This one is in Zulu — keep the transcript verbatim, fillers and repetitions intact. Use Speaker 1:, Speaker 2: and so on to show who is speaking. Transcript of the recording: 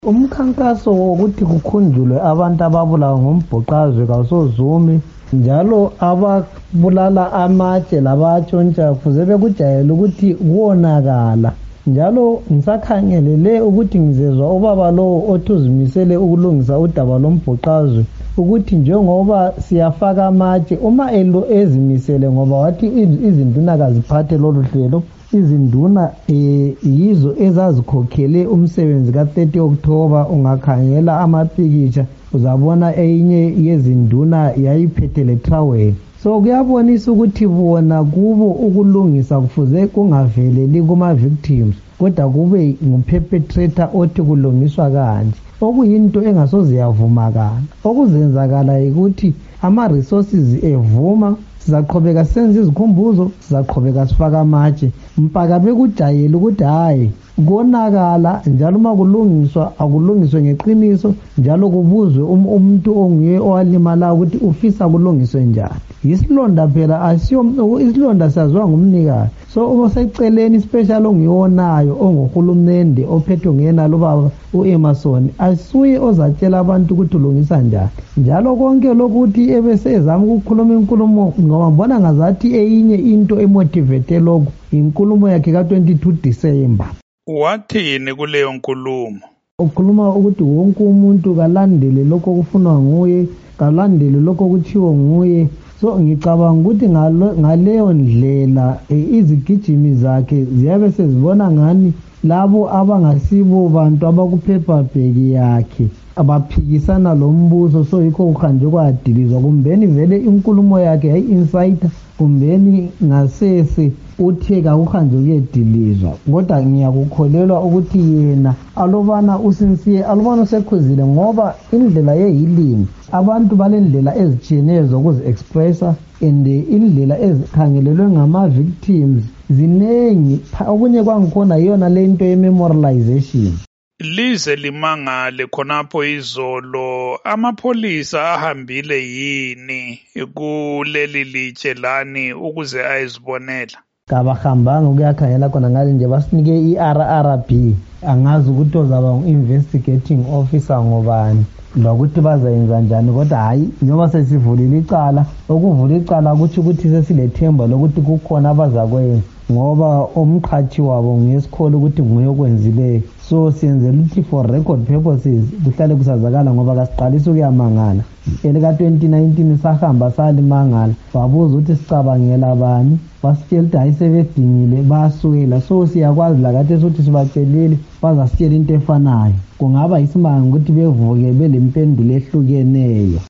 Speaker 1: Umkhankaso wokuthi kukhunjulwe abantu ababulawa ngombhuqazwe kawusozumi njalo ababulala amatshe labatshontsha kufuze bekujayele ukuthi kuwonakala njalo ngisakhangelele ukuthi ngizezwa ubaba lowo othi uzimisele ukulungisa udaba lombhuqazwe ukuthi njengoba siyafaka amatshe uma elo ezimisele ngoba wathi izinduna kaziphathe lolu hlelo izinduna eh, yizo ezazikhokhele umsebenzi ka thirty October ungakhangela amapikitsha uzabona eyinye yezinduna yayiphethe le trowel so kuyabonisa ukuthi bona kubo ukulungisa kufuze kungaveleli kuma victims kodwa kube nguperpetrator othi kulungiswa kanje okuyinto engasoze yavumakala okuzenzakala ukuthi ama resources evuma sizaqhubeka senze izikhumbuzo sizaqhubeka sifaka amatshe mpaka bekujayele ukuthi hayi konakala njalo uma kulungiswa akulungiswe ngeqiniso njalo kubuzwe umuntu onguye owalimala ukuthi ufisa kulungiswe njani isilonda phela asiyo isilonda saziwa ngumnikazi so uma seceleni special ongiwonayo onguhulumende ophethwe nguyena lo baba uEmmerson asuye ozatshela abantu ukuthi ulungisa njani njalo konke lokuthi ebesezama ukukhuluma inkulumo ngoba mbona ngazathi eyinye into emotivate lokho inkulumo yakhe ka twenty-two December.
Speaker 2: Wathini kuleyo nkulumo?
Speaker 1: Ukhuluma ukuthi wonke umuntu kalandele lokho kufunwa nguye kalandele lokho kuthiwa nguye so ngicabanga ukuthi ngaleyo ndlela izigijimi zakhe ziyabe sezibona ngani labo abangasibo bantu abakuphepha bheki yakhe abaphikisana lo mbuso so yikho kuhanje kwadilizwa kumbeni vele inkulumo yakhe yayi insider kumbeni ngasese utheka kuhanje kuyedilizwa kodwa ngiyakukholelwa ukuthi yena alobana usinsiye alobana usekhuzile ngoba indlela yeyilimi abantu balendlela ezitshiyeneyo zokuzi expressa and indlela ezikhangelelwe ngama victims zinengi okunye kwangikhona yona lento ye memorialization
Speaker 2: lize limangale khonapho izolo amapholisa ahambile yini kuleli litshe lani ukuze ayizibonela
Speaker 1: kabahambanga ukuyakhangela khona ngale nje basinike i-R R B angazi ukuthi ozaba ngu-investigating officer ngobani lokuthi bazayenza njani kodwa hayi njengoba sesivulile icala okuvula icala ukuthi ukuthi sesilethemba lokuthi kukhona abazakwenza ngoba umqhathi wabo ngesikholo ukuthi nguye okwenzileyo so siyenzela ukuthi for record purposes kuhlale kusazakala ngoba kasiqalisa ukuyamangala elika twenty nineteen sahamba salimangala babuza ukuthi sicabangela bani basitshela ukuthi hayi sebedingile baswela so siyakwazi lakathi ukuthi sibatshelile bazasitshela into efanayo kungaba isimanga ukuthi bevuke belempendulo ehlukeneyo.